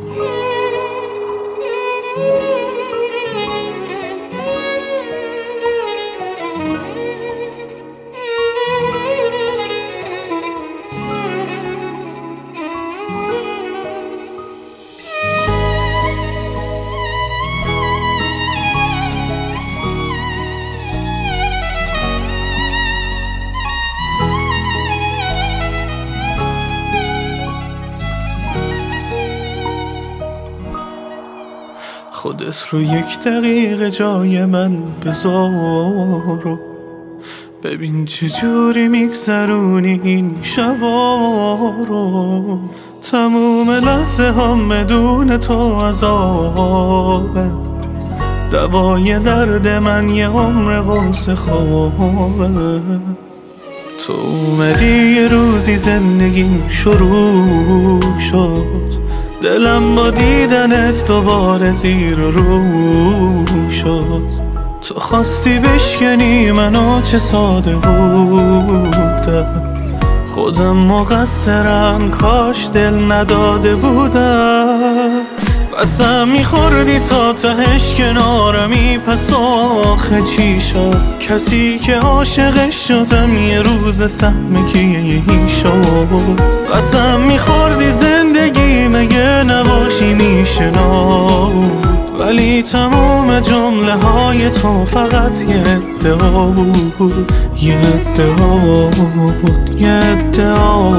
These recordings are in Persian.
خودت رو 1 دقیقه جای من بذار و ببین چجوری میگذرونی این شبا رو. تموم لحظه هم بدون تو عذابه، دوای درد من یه عمر قرص خوابه. تو اومدی یه روزی زندگیم شروع شد، دلم با دیدنت دوباره زیر و رو شد. تو خواستی بشکنی منو، چه ساده بودم، خودم مقصرم، کاش دل نداده بودم. قسم میخوردی تا تهش کنارمی، پس آخه چی شد؟ کسی که عاشقش شدم یه روز سهم کی شد؟ قسم میخوردی زندگی مگه نباشی میشنود، ولی تمام جمله های تو فقط یه ادعا بود، یه ادعا بود، یه ادعا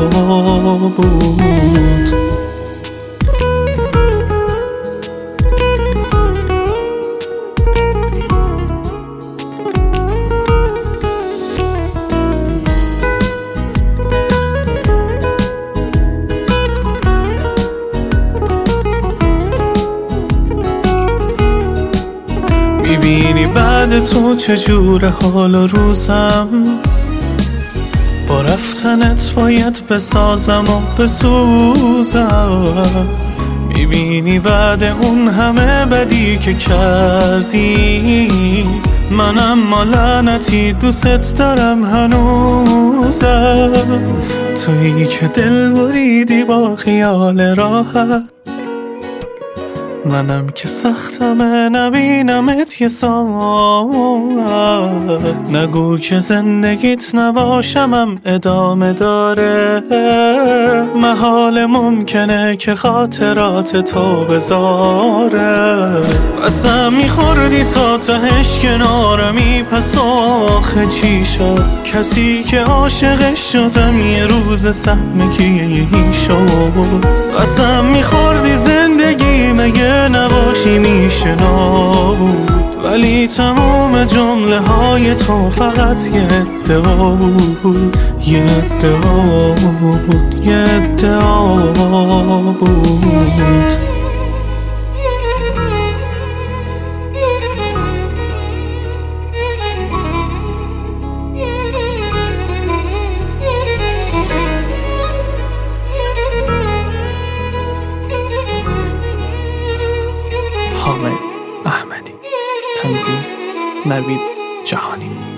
بود. میبینی بعد تو چجور حال و روزم، با رفتنت باید بسازم و بسوزم. میبینی بعد اون همه بدی که کردی، منم ما لعنتی دوست دارم هنوزم. تویی که دل بریدی با خیال راحت، منم که سختمه نبینمت یه ساعت. نگو که زندگیت نباشمم ادامه داره، محال ممکنه که خاطرات تو بذاره. قسم میخوردی تا تهش کنارمی، پس آخه چی شد؟ کسی که عاشقش شدم یه روز سهم کی شد؟ قسم میخوردی زندگی مگه نباشی میشنود، ولی تمام جمله های تو فقط یه ادعا بود، یه ادعا بود، یه ادعا بود. حامد احمدی، تنظیم نوید جهانی.